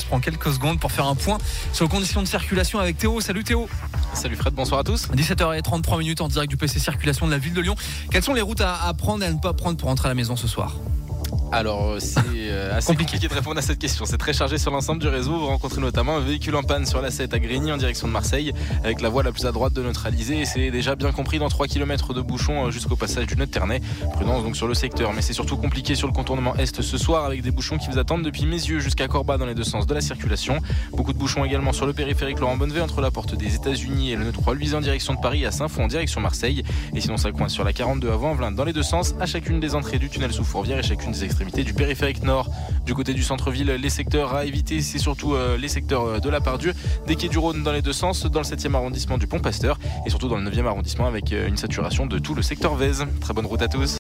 se prend quelques secondes pour faire un point sur les conditions de circulation avec Théo. Salut Théo. Salut Fred, bonsoir à tous. 17h33 en direct du PC Circulation de la ville de Lyon. Quelles sont les routes à prendre et à ne pas prendre pour rentrer à la maison ce soir ? Alors c'est assez compliqué de répondre à cette question. C'est très chargé sur l'ensemble du réseau. Vous rencontrez notamment un véhicule en panne sur la 7 à Grigny en direction de Marseille avec la voie la plus à droite de neutraliser. Et c'est déjà bien compris dans 3 km de bouchons jusqu'au passage du Nœud de Ternay. Prudence donc sur le secteur. Mais c'est surtout compliqué sur le contournement Est ce soir avec des bouchons qui vous attendent depuis Mézieux jusqu'à Corba dans les deux sens de la circulation. Beaucoup de bouchons également sur le périphérique Laurent Bonnevay entre la porte des États-Unis et le Nœud 3 Luisant en direction de Paris à Saint-Fond en direction Marseille. Et sinon ça coince sur la 42 à Vanvelin dans les deux sens à chacune des entrées du tunnel sous Fourvière et chacune des extrémités du périphérique nord. Du côté du centre-ville, les secteurs à éviter, c'est surtout les secteurs de la Pardieu, des quais du Rhône dans les deux sens, dans le 7e arrondissement du Pont-Pasteur et surtout dans le 9e arrondissement avec une saturation de tout le secteur Vèze. Très bonne route à tous.